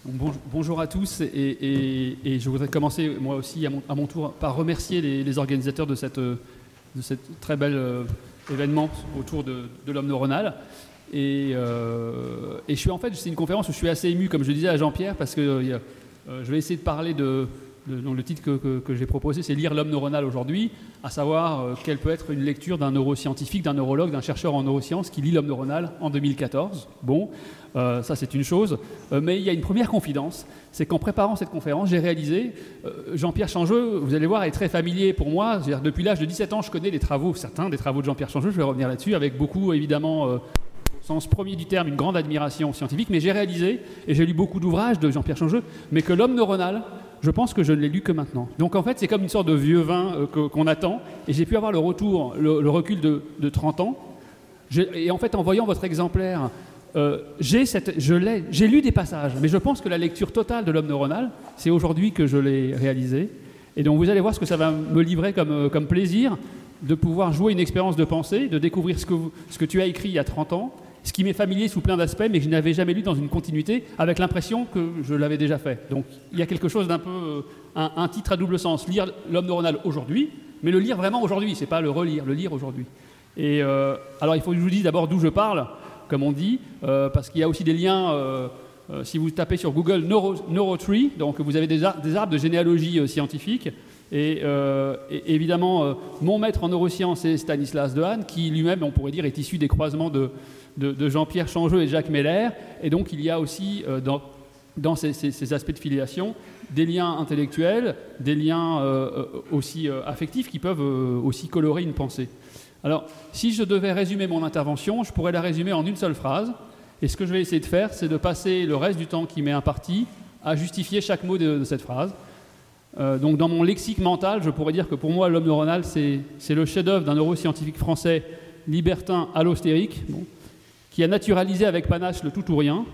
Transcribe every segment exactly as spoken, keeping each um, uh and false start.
Bon, bonjour à tous et, et, et je voudrais commencer moi aussi à mon, à mon tour par remercier les, les organisateurs de cette, de cette très bel euh, événement autour de, de l'homme neuronal. Et, euh, et je suis en fait, c'est une conférence où je suis assez ému, comme je le disais à Jean-Pierre, parce que euh, je vais essayer de parler de, de donc le titre que, que, que j'ai proposé, c'est Lire l'homme neuronal aujourd'hui, à savoir euh, quelle peut être une lecture d'un neuroscientifique, d'un neurologue, d'un chercheur en neurosciences qui lit l'homme neuronal en deux mille quatorze. Bon. Euh, ça, c'est une chose. Euh, mais il y a une première confidence, c'est qu'en préparant cette conférence, j'ai réalisé, euh, Jean-Pierre Changeux, vous allez voir, est très familier pour moi. C'est-à-dire, depuis l'âge de dix-sept ans, je connais les travaux, certains des travaux de Jean-Pierre Changeux, je vais revenir là-dessus, avec beaucoup, évidemment, euh, au sens premier du terme, une grande admiration scientifique. Mais j'ai réalisé, et j'ai lu beaucoup d'ouvrages de Jean-Pierre Changeux, mais que l'homme neuronal, je pense que je ne l'ai lu que maintenant. Donc en fait, c'est comme une sorte de vieux vin euh, que, qu'on attend, et j'ai pu avoir le retour, le, le recul de, de trente ans. J'ai, et en fait, en voyant votre exemplaire, Euh, j'ai, cette, je l'ai, j'ai lu des passages, mais je pense que la lecture totale de l'homme neuronal, c'est aujourd'hui que je l'ai réalisé. Et donc vous allez voir ce que ça va me livrer comme, comme plaisir de pouvoir jouer une expérience de pensée, de découvrir ce que, vous, ce que tu as écrit il y a trente ans, ce qui m'est familier sous plein d'aspects, mais que je n'avais jamais lu dans une continuité, avec l'impression que je l'avais déjà fait. Donc il y a quelque chose d'un peu, un, un titre à double sens, lire l'homme neuronal aujourd'hui, mais le lire vraiment aujourd'hui, c'est pas le relire, le lire aujourd'hui. Et euh, alors il faut que je vous dise d'abord d'où je parle, comme on dit, euh, parce qu'il y a aussi des liens, euh, euh, si vous tapez sur Google Neuro, Neurotree, donc vous avez des, ar- des arbres de généalogie euh, scientifique, et, euh, et évidemment, euh, mon maître en neurosciences, c'est Stanislas Dehaene, qui lui-même, on pourrait dire, est issu des croisements de, de, de Jean-Pierre Changeux et Jacques Meller, et donc il y a aussi, euh, dans, dans ces, ces, ces aspects de filiation, des liens intellectuels, des liens euh, aussi euh, affectifs qui peuvent euh, aussi colorer une pensée. Alors, si je devais résumer mon intervention, je pourrais la résumer en une seule phrase. Et ce que je vais essayer de faire, c'est de passer le reste du temps qui m'est imparti à justifier chaque mot de, de cette phrase. Euh, donc, dans mon lexique mental, je pourrais dire que pour moi, l'homme neuronal, c'est, c'est le chef-d'œuvre d'un neuroscientifique français libertin allostérique, bon, qui a naturalisé avec panache le tout ou rien,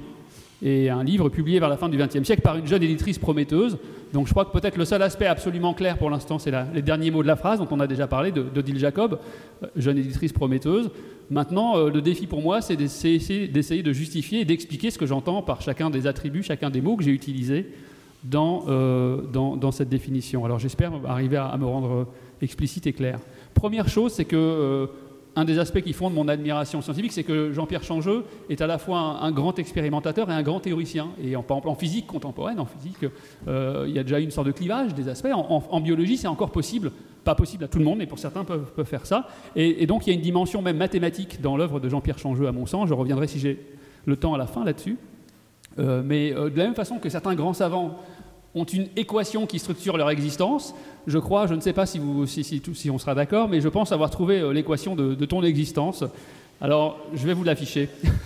et un livre publié vers la fin du vingtième siècle par une jeune éditrice prometteuse. Donc je crois que peut-être le seul aspect absolument clair pour l'instant, c'est la, les derniers mots de la phrase dont on a déjà parlé, de, d'Odile Jacob, jeune éditrice prometteuse. Maintenant, euh, le défi pour moi, c'est d'essayer, d'essayer de justifier et d'expliquer ce que j'entends par chacun des attributs, chacun des mots que j'ai utilisés dans, euh, dans, dans cette définition. Alors j'espère arriver à, à me rendre explicite et clair. Première chose, c'est que euh, un des aspects qui fonde mon admiration scientifique, c'est que Jean-Pierre Changeux est à la fois un, un grand expérimentateur et un grand théoricien. Et en, par exemple, en physique contemporaine, en physique, euh, il y a déjà eu une sorte de clivage des aspects. En, en, en biologie, c'est encore possible, pas possible à tout le monde, mais pour certains peuvent, peuvent faire ça. Et, et donc, il y a une dimension même mathématique dans l'œuvre de Jean-Pierre Changeux, à mon sens. Je reviendrai si j'ai le temps à la fin là-dessus. Euh, mais euh, de la même façon que certains grands savants ont une équation qui structure leur existence. Je crois, je ne sais pas si, vous, si, si, si on sera d'accord, mais je pense avoir trouvé euh, l'équation de, de ton existence. Alors, je vais vous l'afficher.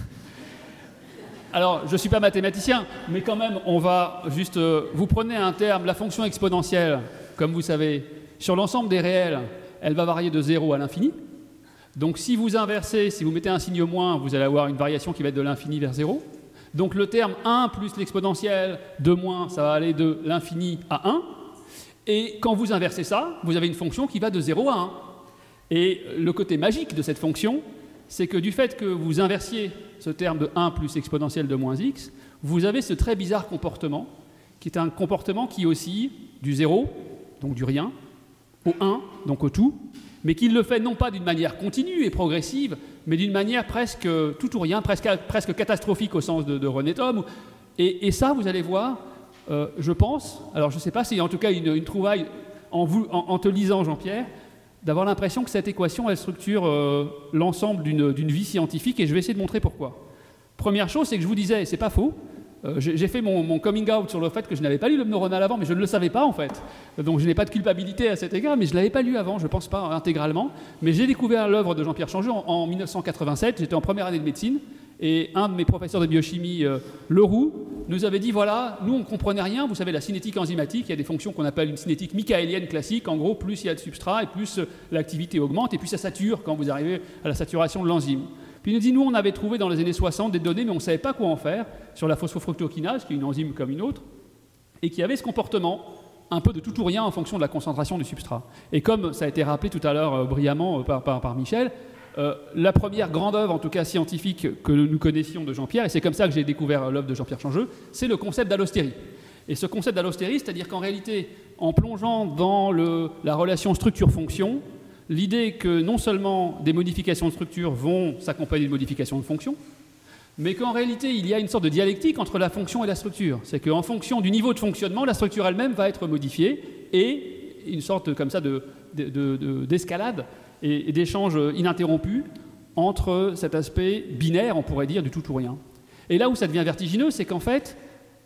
Alors, je ne suis pas mathématicien, mais quand même, on va juste... Euh, vous prenez un terme, la fonction exponentielle, comme vous savez, sur l'ensemble des réels, elle va varier de zéro à l'infini. Donc, si vous inversez, si vous mettez un signe moins, vous allez avoir une variation qui va être de l'infini vers zéro. Donc le terme un plus l'exponentielle de moins, ça va aller de l'infini à un. Et quand vous inversez ça, vous avez une fonction qui va de zéro à un. Et le côté magique de cette fonction, c'est que du fait que vous inversiez ce terme de un plus exponentielle de moins x, vous avez ce très bizarre comportement, qui est un comportement qui oscille du zéro, donc du rien, au un, donc au tout, mais qui le fait non pas d'une manière continue et progressive, mais d'une manière presque tout ou rien, presque, presque catastrophique au sens de, de René Thom. Et, et ça, vous allez voir, euh, je pense, alors je ne sais pas si en tout cas une, une trouvaille en, vous, en, en te lisant, Jean-Pierre, d'avoir l'impression que cette équation, elle structure euh, l'ensemble d'une, d'une vie scientifique, et je vais essayer de montrer pourquoi. Première chose, c'est que je vous disais, et c'est pas faux, Euh, j'ai fait mon, mon coming out sur le fait que je n'avais pas lu l'homme neuronal avant, mais je ne le savais pas en fait. Donc je n'ai pas de culpabilité à cet égard, mais je ne l'avais pas lu avant, je ne pense pas intégralement. Mais j'ai découvert l'œuvre de Jean-Pierre Changeux en, en mille neuf cent quatre-vingt-sept, j'étais en première année de médecine, et un de mes professeurs de biochimie, euh, Leroux, nous avait dit, voilà, nous on ne comprenait rien, vous savez, la cinétique enzymatique, il y a des fonctions qu'on appelle une cinétique michaélienne classique, en gros, plus il y a de substrat, et plus euh, l'activité augmente, et puis ça sature quand vous arrivez à la saturation de l'enzyme. Puis il nous dit, nous, on avait trouvé dans les années soixante des données, mais on ne savait pas quoi en faire, sur la phosphofructokinase, qui est une enzyme comme une autre, et qui avait ce comportement, un peu de tout ou rien en fonction de la concentration du substrat. Et comme ça a été rappelé tout à l'heure euh, brillamment euh, par, par, par Michel, Euh, la première grande œuvre, en tout cas scientifique, que nous connaissions de Jean-Pierre, et c'est comme ça que j'ai découvert l'œuvre de Jean-Pierre Changeux, c'est le concept d'allostérie. Et ce concept d'allostérie, c'est-à-dire qu'en réalité, en plongeant dans le, la relation structure-fonction, l'idée que non seulement des modifications de structure vont s'accompagner de modifications de fonction, mais qu'en réalité, il y a une sorte de dialectique entre la fonction et la structure. C'est qu'en fonction du niveau de fonctionnement, la structure elle-même va être modifiée et une sorte comme ça de, de, de, de, d'escalade et, et d'échange ininterrompu entre cet aspect binaire, on pourrait dire, du tout ou rien. Et là où ça devient vertigineux, c'est qu'en fait,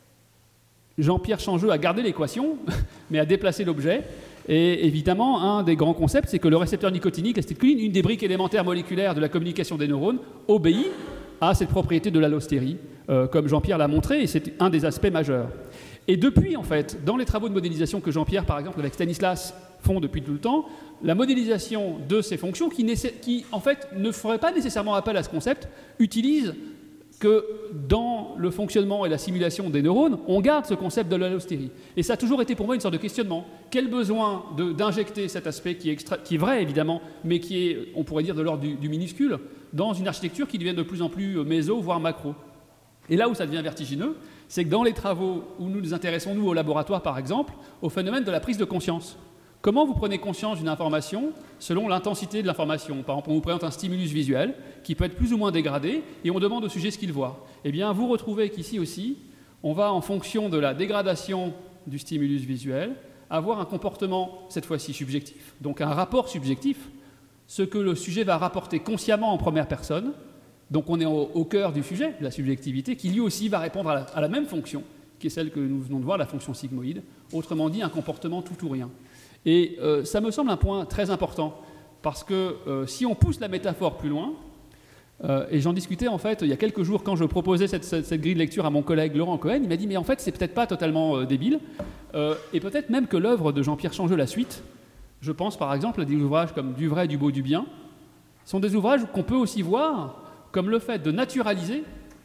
Jean-Pierre Changeux a gardé l'équation, mais a déplacé l'objet. Et évidemment, un des grands concepts, c'est que le récepteur nicotinique, l'acétylcholine, une des briques élémentaires moléculaires de la communication des neurones, obéit à cette propriété de l'allostérie, euh, comme Jean-Pierre l'a montré, et c'est un des aspects majeurs. Et depuis, en fait, dans les travaux de modélisation que Jean-Pierre, par exemple, avec Stanislas, font depuis tout le temps, la modélisation de ces fonctions, qui, qui en fait, ne ferait pas nécessairement appel à ce concept, utilise que dans le fonctionnement et la simulation des neurones, on garde ce concept de l'allostérie. Et ça a toujours été pour moi une sorte de questionnement. Quel besoin de, d'injecter cet aspect qui est, extra, qui est vrai, évidemment, mais qui est, on pourrait dire, de l'ordre du, du minuscule, dans une architecture qui devient de plus en plus méso, voire macro. Et là où ça devient vertigineux, c'est que dans les travaux où nous nous intéressons, nous, au laboratoire, par exemple, au phénomène de la prise de conscience. Comment vous prenez conscience d'une information selon l'intensité de l'information? Par exemple, on vous présente un stimulus visuel qui peut être plus ou moins dégradé et on demande au sujet ce qu'il voit. Eh bien, vous retrouvez qu'ici aussi, on va, en fonction de la dégradation du stimulus visuel, avoir un comportement, cette fois-ci subjectif, donc un rapport subjectif, ce que le sujet va rapporter consciemment en première personne. Donc on est au, au cœur du sujet, de la subjectivité, qui lui aussi va répondre à la, à la même fonction, qui est celle que nous venons de voir, la fonction sigmoïde, autrement dit un comportement tout ou rien. Et euh, ça me semble un point très important, parce que euh, si on pousse la métaphore plus loin, euh, et j'en discutais en fait il y a quelques jours quand je proposais cette, cette, cette grille de lecture à mon collègue Laurent Cohen, il m'a dit mais en fait c'est peut-être pas totalement euh, débile, euh, et peut-être même que l'œuvre de Jean-Pierre Changeux, la suite, je pense par exemple à des ouvrages comme Du vrai, du beau, du bien, sont des ouvrages qu'on peut aussi voir comme le fait de naturaliser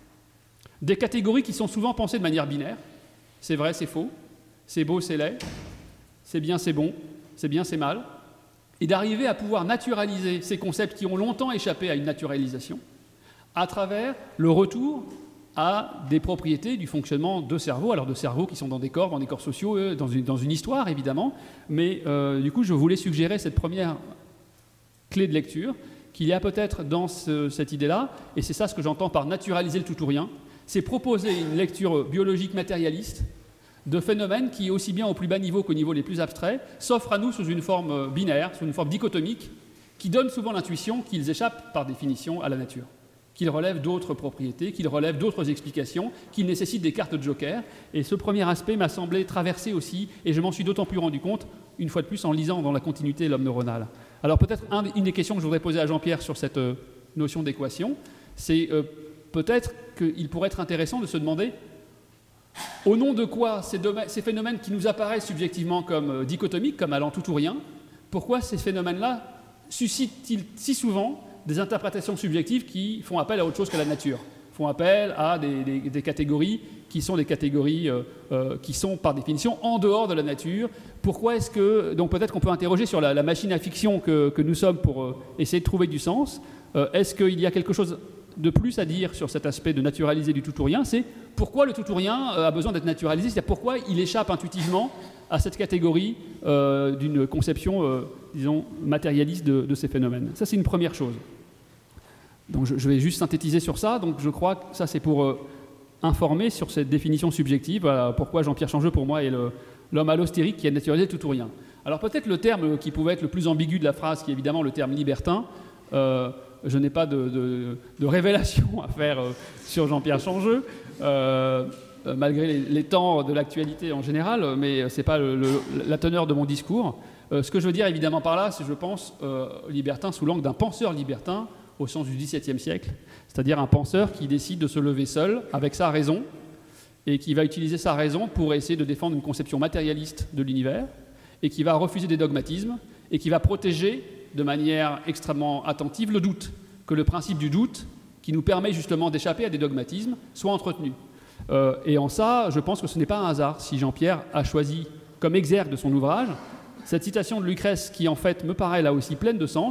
des catégories qui sont souvent pensées de manière binaire. C'est vrai, c'est faux, c'est beau, c'est laid, c'est bien, c'est bon, c'est bien, c'est mal, et d'arriver à pouvoir naturaliser ces concepts qui ont longtemps échappé à une naturalisation à travers le retour à des propriétés du fonctionnement de cerveau, alors de cerveaux qui sont dans des corps, dans des corps sociaux, euh, dans, une, dans une histoire évidemment, mais euh, du coup je voulais suggérer cette première clé de lecture, qu'il y a peut-être dans ce, cette idée-là, et c'est ça ce que j'entends par naturaliser le tout ou rien, c'est proposer une lecture biologique matérialiste de phénomènes qui, aussi bien au plus bas niveau qu'au niveau les plus abstraits, s'offrent à nous sous une forme binaire, sous une forme dichotomique, qui donne souvent l'intuition qu'ils échappent par définition à la nature, qu'ils relèvent d'autres propriétés, qu'ils relèvent d'autres explications, qu'ils nécessitent des cartes de joker. Et ce premier aspect m'a semblé traverser aussi, et je m'en suis d'autant plus rendu compte, une fois de plus, en lisant dans la continuité de l'homme neuronal. Alors peut-être un, une des questions que je voudrais poser à Jean-Pierre sur cette euh, notion d'équation, c'est euh, peut-être qu'il pourrait être intéressant de se demander au nom de quoi ces, ces phénomènes qui nous apparaissent subjectivement comme euh, dichotomiques, comme allant tout ou rien, pourquoi ces phénomènes-là suscitent-ils si souvent des interprétations subjectives qui font appel à autre chose que la nature, font appel à des, des, des catégories qui sont des catégories euh, euh, qui sont par définition en dehors de la nature. Pourquoi est-ce que... Donc peut-être qu'on peut interroger sur la, la machine à fiction que, que nous sommes pour euh, essayer de trouver du sens. Euh, est-ce qu'il y a quelque chose de plus à dire sur cet aspect de naturaliser du tout ou rien? C'est pourquoi le tout ou rien a besoin d'être naturalisé, c'est-à-dire pourquoi il échappe intuitivement à cette catégorie euh, d'une conception, euh, disons, matérialiste de, de ces phénomènes. Ça, c'est une première chose. Donc je, je vais juste synthétiser sur ça. Donc je crois que ça, c'est pour euh, informer sur cette définition subjective. Voilà pourquoi Jean-Pierre Changeux, pour moi, est le, l'homme allostérique qui a naturalisé tout ou rien. Alors peut-être le terme qui pouvait être le plus ambigu de la phrase, qui est évidemment le terme libertin, euh, je n'ai pas de, de, de révélation à faire euh, sur Jean-Pierre Changeux, euh, euh, malgré les, les temps de l'actualité en général, mais ce n'est pas le, le, la teneur de mon discours. Euh, ce que je veux dire évidemment par là, c'est je pense euh, libertin sous l'angle d'un penseur libertin au sens du dix-septième siècle, c'est-à-dire un penseur qui décide de se lever seul avec sa raison et qui va utiliser sa raison pour essayer de défendre une conception matérialiste de l'univers et qui va refuser des dogmatismes et qui va protéger de manière extrêmement attentive le doute, que le principe du doute, qui nous permet justement d'échapper à des dogmatismes, soit entretenu. Euh, et en ça, je pense que ce n'est pas un hasard si Jean-Pierre a choisi comme exergue de son ouvrage cette citation de Lucrèce qui, en fait, me paraît là aussi pleine de sens,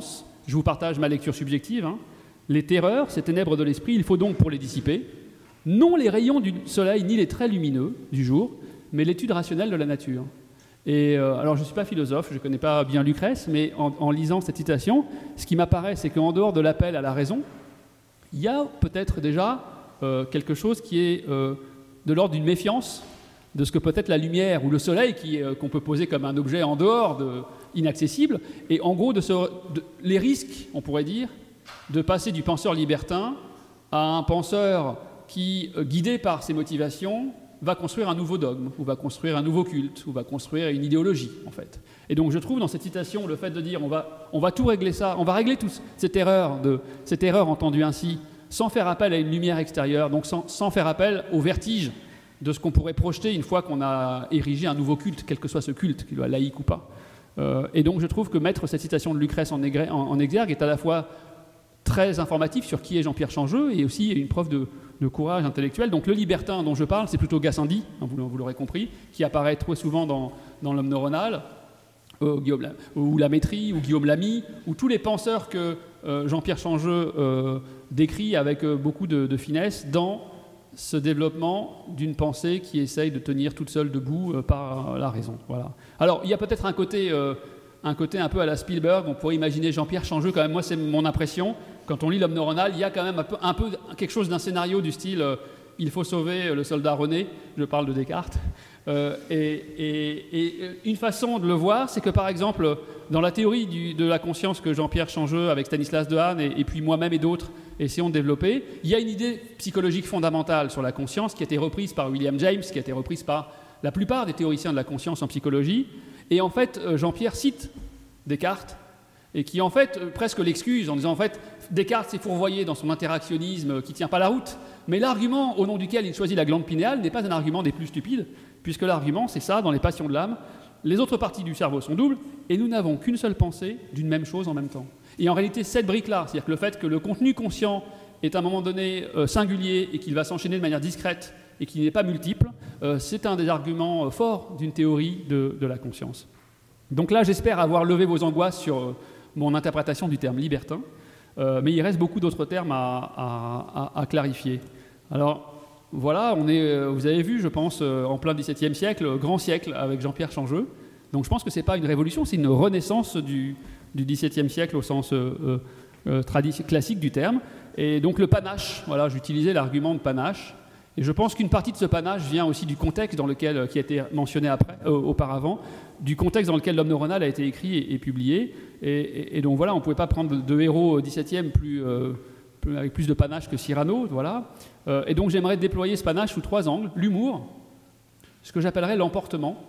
Je vous partage ma lecture subjective. Hein. Les terreurs, ces ténèbres de l'esprit, il faut donc pour les dissiper, non les rayons du soleil ni les traits lumineux du jour, mais l'étude rationnelle de la nature. Et euh, alors, je ne suis pas philosophe, je ne connais pas bien Lucrèce, mais en, en lisant cette citation, ce qui m'apparaît, c'est qu'en dehors de l'appel à la raison, il y a peut-être déjà euh, quelque chose qui est euh, de l'ordre d'une méfiance de ce que peut être la lumière ou le soleil qui, euh, qu'on peut poser comme un objet en dehors, de, inaccessible, et en gros, de ce, de, les risques, on pourrait dire, de passer du penseur libertin à un penseur qui, euh, guidé par ses motivations, va construire un nouveau dogme, ou va construire un nouveau culte, ou va construire une idéologie, en fait. Et donc je trouve dans cette citation le fait de dire on va, on va tout régler ça, on va régler toute cette erreur, de, cette erreur entendue ainsi, sans faire appel à une lumière extérieure, donc sans, sans faire appel au vertige de ce qu'on pourrait projeter une fois qu'on a érigé un nouveau culte, quel que soit ce culte, qu'il soit laïque ou pas. Euh, et donc je trouve que mettre cette citation de Lucrèce en, aigré, en, en exergue est à la fois très informatif sur qui est Jean-Pierre Changeux et aussi une preuve de, de courage intellectuel. Donc le libertin dont je parle, c'est plutôt Gassendi, hein, vous, vous l'aurez compris, qui apparaît trop souvent dans, dans l'homme neuronal, euh, Guillaume, ou Lamétrie, ou Guillaume Lamy, ou tous les penseurs que euh, Jean-Pierre Changeux euh, décrit avec euh, beaucoup de, de finesse dans ce développement d'une pensée qui essaye de tenir toute seule debout euh, par euh, la raison. Voilà. Alors, il y a peut-être un côté, euh, un côté un peu à la Spielberg, on pourrait imaginer Jean-Pierre Changeux, quand même, moi c'est mon impression, quand on lit l'homme neuronal, il y a quand même un peu, un peu quelque chose d'un scénario du style euh, « il faut sauver le soldat René », je parle de Descartes, euh, et, et, et une façon de le voir, c'est que par exemple, dans la théorie du, de la conscience que Jean-Pierre Changeux, avec Stanislas Dehaene, et, et puis moi-même et d'autres, essayons de développer, il y a une idée psychologique fondamentale sur la conscience qui a été reprise par William James, qui a été reprise par la plupart des théoriciens de la conscience en psychologie, et en fait, Jean-Pierre cite Descartes, et qui en fait presque l'excuse en disant en fait Descartes s'est fourvoyé dans son interactionnisme qui ne tient pas la route, mais l'argument au nom duquel il choisit la glande pinéale n'est pas un argument des plus stupides, puisque l'argument c'est ça, dans les passions de l'âme, les autres parties du cerveau sont doubles, et nous n'avons qu'une seule pensée d'une même chose en même temps. Et en réalité, cette brique-là, c'est-à-dire que le fait que le contenu conscient est à un moment donné euh, singulier et qu'il va s'enchaîner de manière discrète et qu'il n'est pas multiple, euh, c'est un des arguments euh, forts d'une théorie de, de la conscience. Donc là, j'espère avoir levé vos angoisses sur euh, mon interprétation du terme libertin, euh, mais il reste beaucoup d'autres termes à, à, à, à clarifier. Alors, voilà, on est, euh, vous avez vu, je pense, euh, en plein dix-septième siècle, euh, grand siècle avec Jean-Pierre Changeux. Donc je pense que ce n'est pas une révolution, c'est une renaissance du, du dix-septième siècle au sens euh, euh, tradi- classique du terme. Et donc le panache, voilà, j'utilisais l'argument de panache. Et je pense qu'une partie de ce panache vient aussi du contexte dans lequel, qui a été mentionné après, euh, auparavant, du contexte dans lequel l'homme neuronal a été écrit et, et publié. Et, et, et donc voilà, on ne pouvait pas prendre de, de héros dix-septième plus, euh, plus, avec plus de panache que Cyrano. Voilà. Euh, et donc j'aimerais déployer ce panache sous trois angles. L'humour, ce que j'appellerais l'emportement,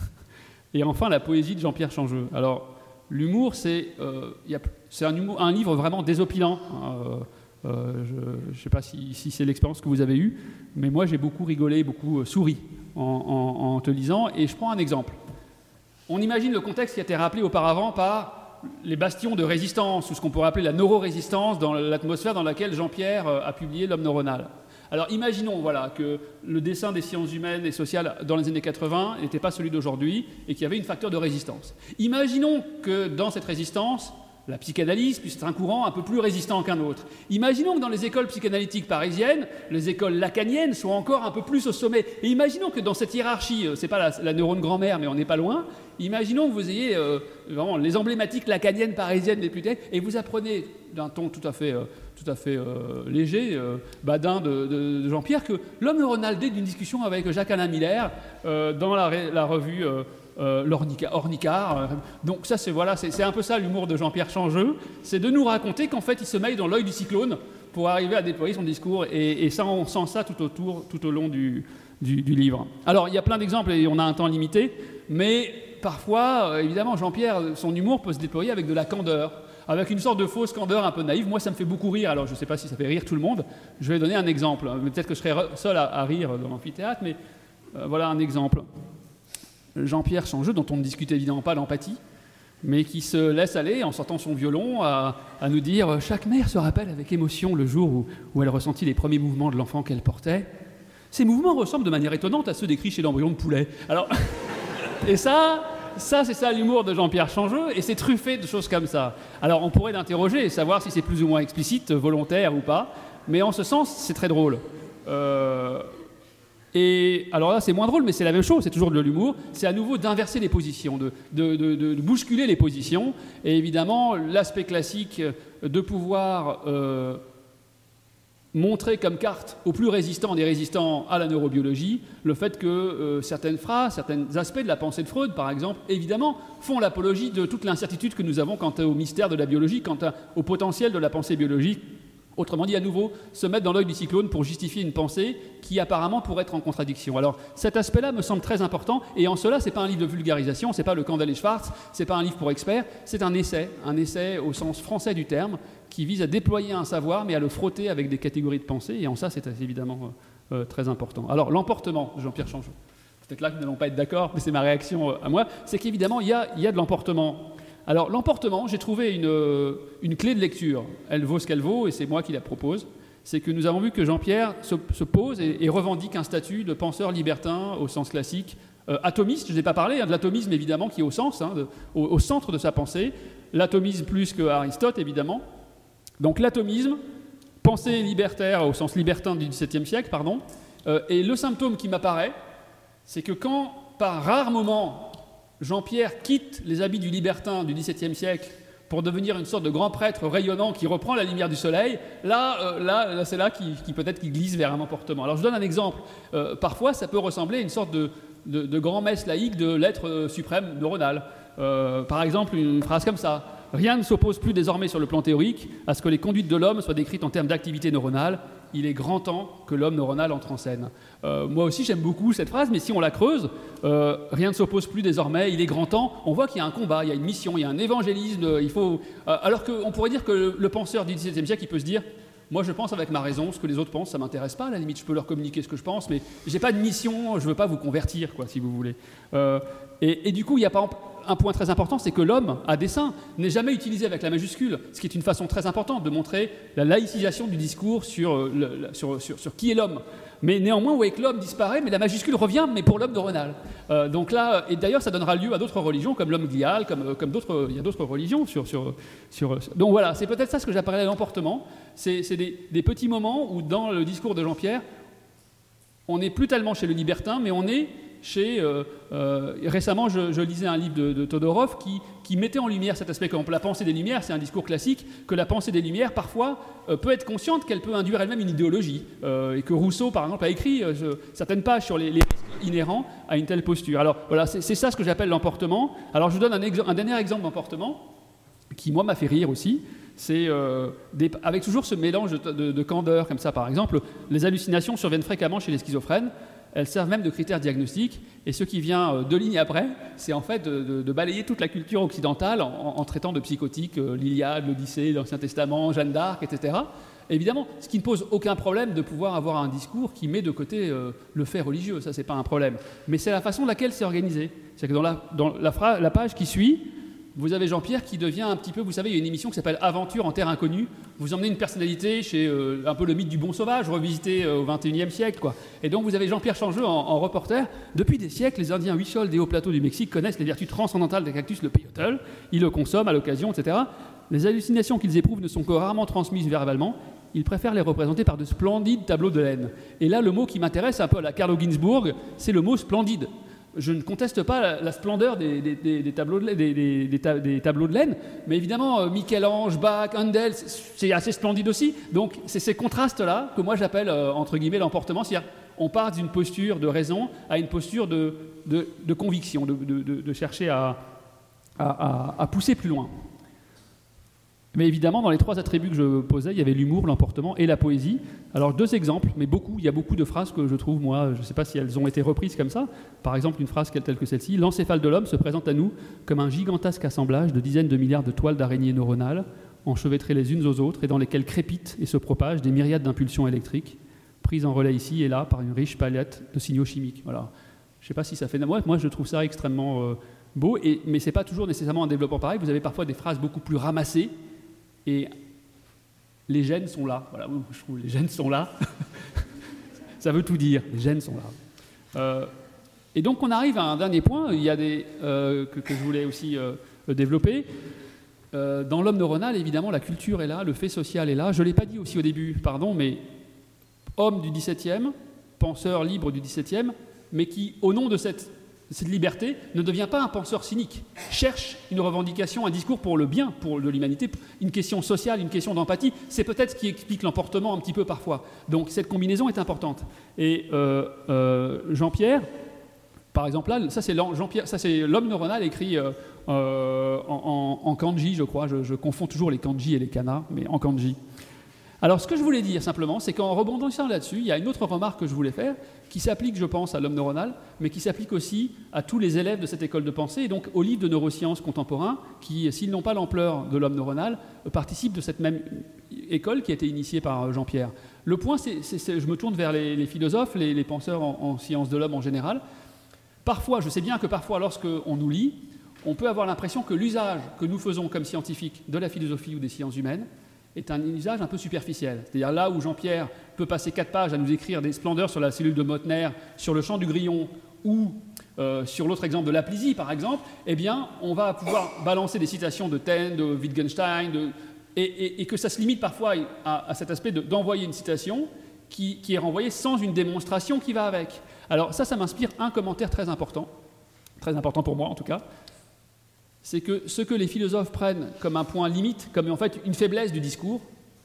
et enfin la poésie de Jean-Pierre Changeux. Alors l'humour, c'est, euh, y a, c'est un, humour, un livre vraiment désopilant. Euh, Euh, je ne sais pas si, si c'est l'expérience que vous avez eue, mais moi j'ai beaucoup rigolé, beaucoup euh, souri en, en, en te lisant. Et je prends un exemple. On imagine le contexte qui a été rappelé auparavant par les bastions de résistance, ou ce qu'on pourrait appeler la neurorésistance, dans l'atmosphère dans laquelle Jean-Pierre euh, a publié L'homme neuronal. Alors imaginons voilà, que le dessin des sciences humaines et sociales dans les années quatre-vingts n'était pas celui d'aujourd'hui et qu'il y avait une facteur de résistance. Imaginons que dans cette résistance, la psychanalyse puisse être un courant un peu plus résistant qu'un autre. Imaginons que dans les écoles psychanalytiques parisiennes, les écoles lacaniennes soient encore un peu plus au sommet. Et imaginons que dans cette hiérarchie, c'est pas la, la neurone grand-mère, mais on n'est pas loin, imaginons que vous ayez euh, vraiment les emblématiques lacaniennes parisiennes les plus têtes, et vous apprenez d'un ton tout à fait, euh, tout à fait euh, léger, euh, badin de, de, de Jean-Pierre, que l'homme neuronal dé d'une discussion avec Jacques-Alain Miller euh, dans la, la revue... Euh, Euh, Ornicard. Donc ça, c'est, voilà, c'est, c'est un peu ça l'humour de Jean-Pierre Changeux, c'est de nous raconter qu'en fait il se mêle dans l'œil du cyclone pour arriver à déployer son discours, et, et ça, on sent ça tout autour, tout au long du, du, du livre. Alors il y a plein d'exemples et on a un temps limité, mais parfois, évidemment, Jean-Pierre, son humour peut se déployer avec de la candeur, avec une sorte de fausse candeur un peu naïve. Moi, ça me fait beaucoup rire. Alors je ne sais pas si ça fait rire tout le monde. Je vais donner un exemple. Peut-être que je serai seul à, à rire dans l'amphithéâtre, mais euh, voilà un exemple. Jean-Pierre Changeux, dont on ne discute évidemment pas l'empathie, mais qui se laisse aller en sortant son violon à, à nous dire « Chaque mère se rappelle avec émotion le jour où, où elle ressentit les premiers mouvements de l'enfant qu'elle portait. Ces mouvements ressemblent de manière étonnante à ceux décrits chez l'embryon de poulet. » Alors, et ça, ça, c'est ça l'humour de Jean-Pierre Changeux, et c'est truffé de choses comme ça. Alors, on pourrait l'interroger et savoir si c'est plus ou moins explicite, volontaire ou pas, mais en ce sens, c'est très drôle. Euh, et alors là, c'est moins drôle, mais c'est la même chose, c'est toujours de l'humour. C'est à nouveau d'inverser les positions, de, de, de, de bousculer les positions. Et évidemment, l'aspect classique de pouvoir euh, montrer comme carte aux plus résistants des résistants à la neurobiologie le fait que euh, certaines phrases, certains aspects de la pensée de Freud, par exemple, évidemment, font l'apologie de toute l'incertitude que nous avons quant au mystère de la biologie, quant à, au potentiel de la pensée biologique. Autrement dit, à nouveau, se mettre dans l'œil du cyclone pour justifier une pensée qui apparemment pourrait être en contradiction. Alors, cet aspect-là me semble très important, et en cela, ce n'est pas un livre de vulgarisation, ce n'est pas le Kandel et Schwartz, ce n'est pas un livre pour experts, c'est un essai, un essai au sens français du terme, qui vise à déployer un savoir, mais à le frotter avec des catégories de pensée, et en ça, c'est évidemment euh, très important. Alors, l'emportement de Jean-Pierre Changeux, peut-être là que nous n'allons pas être d'accord, mais c'est ma réaction à moi, c'est qu'évidemment, il y a, il y a de l'emportement. Alors, l'emportement, j'ai trouvé une, une clé de lecture. Elle vaut ce qu'elle vaut, et c'est moi qui la propose. C'est que nous avons vu que Jean-Pierre se, se pose et, et revendique un statut de penseur libertin au sens classique, euh, atomiste. Je n'ai pas parlé hein, de l'atomisme, évidemment, qui est au, sens, hein, de, au, au centre de sa pensée. L'atomisme plus que Aristote, évidemment. Donc, l'atomisme, pensée libertaire au sens libertin du dix-septième siècle, pardon. Euh, et le symptôme qui m'apparaît, c'est que quand, par rare moment, Jean-Pierre quitte les habits du libertin du dix-septième siècle pour devenir une sorte de grand prêtre rayonnant qui reprend la lumière du soleil, là, euh, là, là c'est là qui, qui peut-être qui glisse vers un emportement. Alors je donne un exemple. Euh, parfois, ça peut ressembler à une sorte de, de, de grand-messe laïque de l'être suprême neuronal. Euh, par exemple, une phrase comme ça. Rien ne s'oppose plus désormais sur le plan théorique à ce que les conduites de l'homme soient décrites en termes d'activité neuronale. Il est grand temps que l'homme neuronal entre en scène. Euh, moi aussi, j'aime beaucoup cette phrase, mais si on la creuse, euh, rien ne s'oppose plus désormais, il est grand temps. On voit qu'il y a un combat, il y a une mission, il y a un évangélisme. Il faut, euh, alors qu'on pourrait dire que le, le penseur du dix-septième siècle, il peut se dire moi, je pense avec ma raison, ce que les autres pensent, ça ne m'intéresse pas. À la limite, je peux leur communiquer ce que je pense, mais je n'ai pas de mission, je ne veux pas vous convertir, quoi, si vous voulez. Euh, et, et du coup, il y a pas un point très important, c'est que l'homme, à dessein, n'est jamais utilisé avec la majuscule, ce qui est une façon très importante de montrer la laïcisation du discours sur, le, sur, sur, sur qui est l'homme. Mais néanmoins, vous voyez que l'homme disparaît, mais la majuscule revient, mais pour l'homme neuronal. Euh, donc là, et d'ailleurs, ça donnera lieu à d'autres religions, comme l'homme glial, comme, comme d'autres, il y a d'autres religions sur, sur, sur... Donc voilà, c'est peut-être ça ce que j'appellerais l'emportement. C'est, c'est des, des petits moments où, dans le discours de Jean-Pierre, on n'est plus tellement chez le libertin, mais on est chez... Euh, euh, récemment, je, je lisais un livre de, de Todorov qui, qui mettait en lumière cet aspect que la pensée des Lumières, c'est un discours classique, que la pensée des Lumières, parfois, euh, peut être consciente qu'elle peut induire elle-même une idéologie. Euh, et que Rousseau, par exemple, a écrit euh, certaines pages sur les, les risques inhérents à une telle posture. Alors, voilà, c'est, c'est ça ce que j'appelle l'emportement. Alors, je vous donne un, ex- un dernier exemple d'emportement, qui, moi, m'a fait rire aussi. C'est euh, des, avec toujours ce mélange de, de, de candeur, comme ça, par exemple, les hallucinations surviennent fréquemment chez les schizophrènes. Elles servent même de critères diagnostiques. Et ce qui vient euh, deux lignes après, c'est en fait de, de, de balayer toute la culture occidentale en, en traitant de psychotiques euh, l'Iliade, l'Odyssée, l'Ancien Testament, Jeanne d'Arc, et cetera. Évidemment, ce qui ne pose aucun problème de pouvoir avoir un discours qui met de côté euh, le fait religieux. Ça, c'est pas un problème. Mais c'est la façon dont laquelle c'est organisé. C'est que dans la, dans la, phrase, la page qui suit, vous avez Jean-Pierre qui devient un petit peu, vous savez, il y a une émission qui s'appelle Aventure en terre inconnue. Vous emmenez une personnalité chez euh, un peu le mythe du bon sauvage, revisité euh, au vingt et unième siècle, quoi. Et donc vous avez Jean-Pierre Changeux en, en reporter. Depuis des siècles, les Indiens Huichol des hauts plateaux du Mexique connaissent les vertus transcendantales des cactus, le peyote. Ils le consomment à l'occasion, et cetera. Les hallucinations qu'ils éprouvent ne sont que rarement transmises verbalement. Ils préfèrent les représenter par de splendides tableaux de laine. Et là, le mot qui m'intéresse un peu à la Carlo Ginzburg, c'est le mot splendide. Je ne conteste pas la, la splendeur des, des, des, des, tableaux de, des, des, des, ta, des tableaux de laine, mais évidemment, euh, Michel-Ange, Bach, Handel, c'est assez splendide aussi. Donc, c'est ces contrastes-là que moi j'appelle, euh, entre guillemets, l'emportement. C'est-à-dire, on part d'une posture de raison à une posture de, de, de conviction, de, de, de, de chercher à, à, à, à pousser plus loin. Mais évidemment, dans les trois attributs que je posais, il y avait l'humour, l'emportement et la poésie. Alors, deux exemples, mais beaucoup. Il y a beaucoup de phrases que je trouve, moi, je ne sais pas si elles ont été reprises comme ça. Par exemple, une phrase telle que celle-ci. « L'encéphale de l'homme se présente à nous comme un gigantesque assemblage de dizaines de milliards de toiles d'araignées neuronales, enchevêtrées les unes aux autres et dans lesquelles crépitent et se propagent des myriades d'impulsions électriques, prises en relais ici et là par une riche palette de signaux chimiques. » Voilà. Je ne sais pas si ça fait... Moi, moi je trouve ça extrêmement euh, beau, et, mais ce n'est pas toujours nécessairement un développement pareil. Vous avez parfois des phrases beaucoup plus ramassées, et les gènes sont là. Voilà, je trouve les gènes sont là. Ça veut tout dire. Les gènes sont là. Euh, Et donc on arrive à un dernier point, il y a des, euh, que, que je voulais aussi euh, développer. Euh, dans l'homme neuronal, évidemment, la culture est là, le fait social est là. Je ne l'ai pas dit aussi au début, pardon, mais homme du dix-septième, penseur libre du dix-septième, mais qui, au nom de cette, cette liberté, ne devient pas un penseur cynique, cherche une revendication, un discours pour le bien, pour de l'humanité, une question sociale, une question d'empathie. C'est peut-être ce qui explique l'emportement un petit peu parfois. Donc cette combinaison est importante. Et euh, euh, Jean-Pierre, par exemple, là, ça c'est Jean-Pierre, ça c'est l'homme neuronal écrit euh, euh, en, en, en kanji, je crois. Je, je confonds toujours les kanji et les kana, mais en kanji. Alors, ce que je voulais dire simplement, c'est qu'en rebondissant là-dessus, il y a une autre remarque que je voulais faire, qui s'applique, je pense, à l'homme neuronal, mais qui s'applique aussi à tous les élèves de cette école de pensée, et donc aux livres de neurosciences contemporains, qui, s'ils n'ont pas l'ampleur de l'homme neuronal, participent de cette même école qui a été initiée par Jean-Pierre. Le point, c'est, c'est, c'est je me tourne vers les, les philosophes, les, les penseurs en, en sciences de l'homme en général. Parfois, je sais bien que parfois, lorsqu'on nous lit, on peut avoir l'impression que l'usage que nous faisons comme scientifiques de la philosophie ou des sciences humaines est un usage un peu superficiel. C'est-à-dire là où Jean-Pierre peut passer quatre pages à nous écrire des splendeurs sur la cellule de Meutner, sur le champ du grillon ou euh, sur l'autre exemple de l'aplysie, par exemple, eh bien, on va pouvoir balancer des citations de Taine, de Wittgenstein, de, et, et, et que ça se limite parfois à, à cet aspect de, d'envoyer une citation qui, qui est renvoyée sans une démonstration qui va avec. Alors ça, ça m'inspire un commentaire très important, très important pour moi en tout cas, c'est que ce que les philosophes prennent comme un point limite, comme en fait une faiblesse du discours,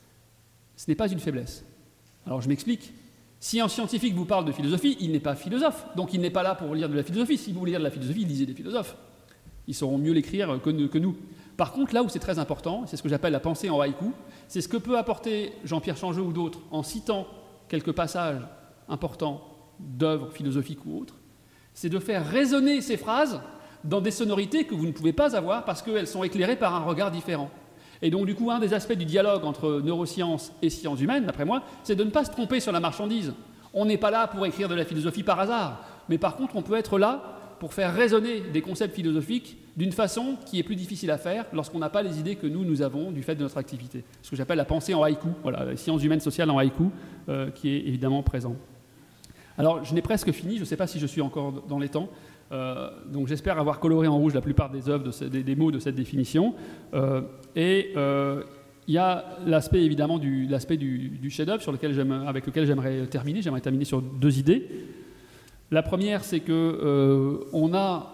ce n'est pas une faiblesse. Alors je m'explique. Si un scientifique vous parle de philosophie, il n'est pas philosophe, donc il n'est pas là pour lire de la philosophie. Si vous voulez lire de la philosophie, lisez des philosophes. Ils sauront mieux l'écrire que, que nous. Par contre, là où c'est très important, c'est ce que j'appelle la pensée en haïku, c'est ce que peut apporter Jean-Pierre Changeux ou d'autres en citant quelques passages importants d'œuvres philosophiques ou autres, c'est de faire résonner ces phrases dans des sonorités que vous ne pouvez pas avoir parce qu'elles sont éclairées par un regard différent. Et donc, du coup, un des aspects du dialogue entre neurosciences et sciences humaines, d'après moi, c'est de ne pas se tromper sur la marchandise. On n'est pas là pour écrire de la philosophie par hasard, mais par contre, on peut être là pour faire résonner des concepts philosophiques d'une façon qui est plus difficile à faire lorsqu'on n'a pas les idées que nous, nous avons du fait de notre activité. Ce que j'appelle la pensée en haïku, voilà, les sciences humaines sociales en haïku, euh, qui est évidemment présent. Alors, je n'ai presque fini, je ne sais pas si je suis encore dans les temps, euh, donc j'espère avoir coloré en rouge la plupart des œuvres, de ce, des, des mots de cette définition. Euh, et euh, il y a l'aspect évidemment du, l'aspect du, du chef-d'œuvre sur lequel j'aime, avec lequel j'aimerais terminer. J'aimerais terminer sur deux idées. La première, c'est qu'on euh, a,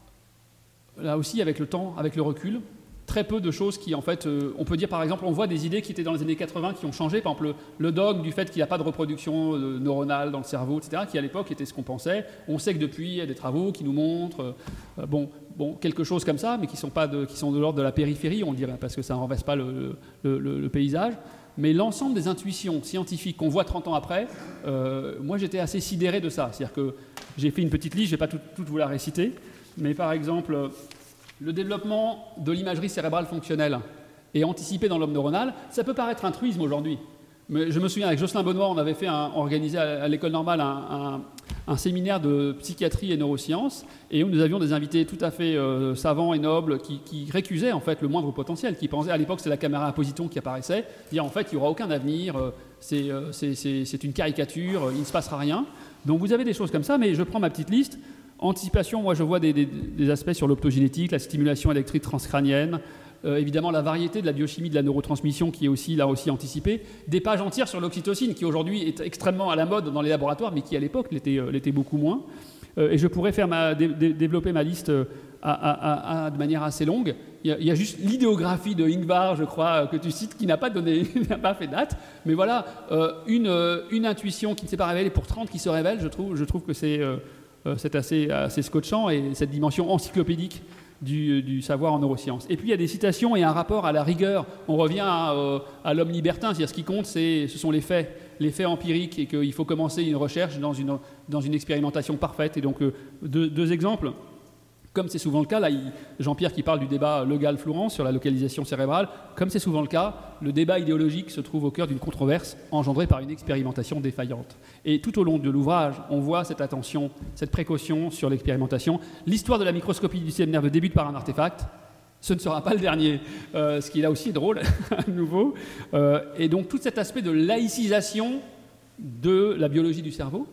là aussi avec le temps, avec le recul, très peu de choses qui, en fait, euh, on peut dire par exemple, on voit des idées qui étaient dans les années quatre-vingts qui ont changé, par exemple le, le dogme du fait qu'il n'y a pas de reproduction euh, neuronale dans le cerveau, et cetera, qui à l'époque était ce qu'on pensait. On sait que depuis, il y a des travaux qui nous montrent, euh, bon, bon, quelque chose comme ça, mais qui sont, pas de, qui sont de l'ordre de la périphérie, on dirait, parce que ça ne renverse pas le, le, le, le paysage. Mais l'ensemble des intuitions scientifiques qu'on voit trente ans après, euh, moi j'étais assez sidéré de ça. C'est-à-dire que j'ai fait une petite liste, je ne vais pas tout, tout vous la réciter, mais par exemple, le développement de l'imagerie cérébrale fonctionnelle et anticipée dans l'homme neuronal, ça peut paraître un truisme aujourd'hui. Mais je me souviens, avec Jocelyn Benoît, on avait fait un, organisé à, à l'école normale un, un, un séminaire de psychiatrie et neurosciences, et où nous avions des invités tout à fait euh, savants et nobles qui, qui récusaient en fait le moindre potentiel, qui pensaient, à l'époque c'est la caméra à positon qui apparaissait, dire en fait il n'y aura aucun avenir, euh, c'est, euh, c'est, c'est, c'est une caricature, euh, il ne se passera rien. Donc vous avez des choses comme ça, mais je prends ma petite liste. Anticipation, moi je vois des, des, des aspects sur l'optogénétique, la stimulation électrique transcrânienne, euh, évidemment la variété de la biochimie de la neurotransmission qui est aussi là aussi anticipée, des pages entières sur l'oxytocine qui aujourd'hui est extrêmement à la mode dans les laboratoires mais qui à l'époque l'était, euh, l'était beaucoup moins. Euh, et je pourrais faire ma, dé, dé, développer ma liste euh, à, à, à, de manière assez longue. Il y, a, il y a juste l'idéographie de Ingvar, je crois, que tu cites, qui n'a pas donné, n'a pas fait date. Mais voilà, euh, une, euh, une intuition qui ne s'est pas révélée pour trente qui se révèle, je trouve, je trouve que c'est... Euh, c'est assez, assez scotchant, et cette dimension encyclopédique du, du savoir en neurosciences. Et puis il y a des citations et un rapport à la rigueur. On revient à, euh, à l'homme libertin, c'est-à-dire ce qui compte, c'est, ce sont les faits, les faits empiriques, et qu'il faut commencer une recherche dans une, dans une expérimentation parfaite. Et donc euh, deux, deux exemples. Comme c'est souvent le cas, là, il, Jean-Pierre qui parle du débat Le Gall-Flourens sur la localisation cérébrale, comme c'est souvent le cas, le débat idéologique se trouve au cœur d'une controverse engendrée par une expérimentation défaillante. Et tout au long de l'ouvrage, on voit cette attention, cette précaution sur l'expérimentation. L'histoire de la microscopie du système nerveux débute par un artefact. Ce ne sera pas le dernier, euh, ce qui là aussi est drôle, à nouveau. Euh, et donc tout cet aspect de laïcisation de la biologie du cerveau,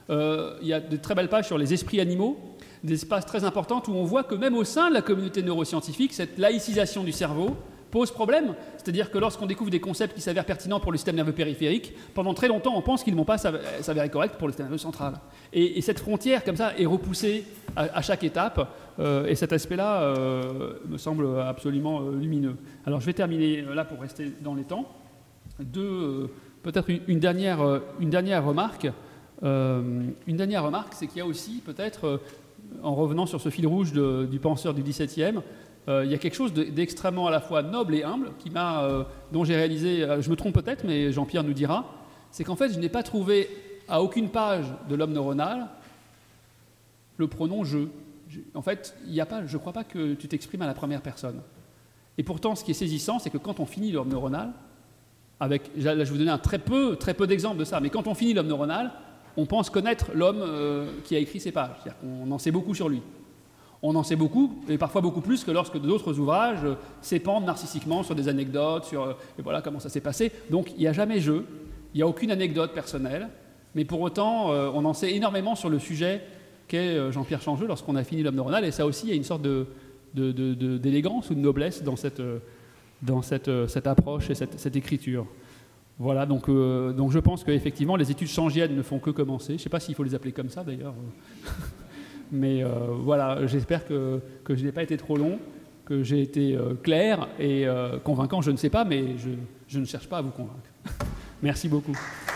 Euh, il y a de très belles pages sur les esprits animaux, des espaces très importantes où on voit que même au sein de la communauté neuroscientifique, cette laïcisation du cerveau pose problème. C'est-à-dire que lorsqu'on découvre des concepts qui s'avèrent pertinents pour le système nerveux périphérique, pendant très longtemps, on pense qu'ils ne vont pas s'avérer corrects pour le système nerveux central. Et, et cette frontière, comme ça, est repoussée à, à chaque étape. Euh, et cet aspect-là euh, me semble absolument euh, lumineux. Alors, je vais terminer là pour rester dans les temps. Deux, euh, peut-être une, une, dernière, euh, une dernière remarque. Euh, une dernière remarque, c'est qu'il y a aussi, peut-être, euh, en revenant sur ce fil rouge de, du penseur du dix-septième, Euh, il y a quelque chose d'extrêmement à la fois noble et humble qui m'a, euh, dont j'ai réalisé, euh, je me trompe peut-être, mais Jean-Pierre nous dira, c'est qu'en fait, je n'ai pas trouvé à aucune page de l'homme neuronal le pronom « je ». En fait, il y a pas, je ne crois pas que tu t'exprimes à la première personne. Et pourtant, ce qui est saisissant, c'est que quand on finit l'homme neuronal, avec, là, je vais vous donner un très peu, très peu d'exemples de ça, mais quand on finit l'homme neuronal, on pense connaître l'homme euh, qui a écrit ces pages. C'est-à-dire qu'on en sait beaucoup sur lui. On en sait beaucoup, et parfois beaucoup plus que lorsque d'autres ouvrages euh, s'épandent narcissiquement sur des anecdotes, sur euh, et voilà comment ça s'est passé. Donc il n'y a jamais jeu, il n'y a aucune anecdote personnelle, mais pour autant, euh, on en sait énormément sur le sujet qu'est euh, Jean-Pierre Changeux lorsqu'on a fini l'homme neuronal, et ça aussi, il y a une sorte de, de, de, de, d'élégance ou de noblesse dans cette, euh, dans cette, euh, cette approche et cette, cette écriture. Voilà, donc, euh, donc je pense qu'effectivement, les études changiennes ne font que commencer. Je ne sais pas s'il faut les appeler comme ça, d'ailleurs. Mais euh, voilà, j'espère que, que je n'ai pas été trop long, que j'ai été euh, clair et euh, convaincant, je ne sais pas, mais je, je ne cherche pas à vous convaincre. Merci beaucoup.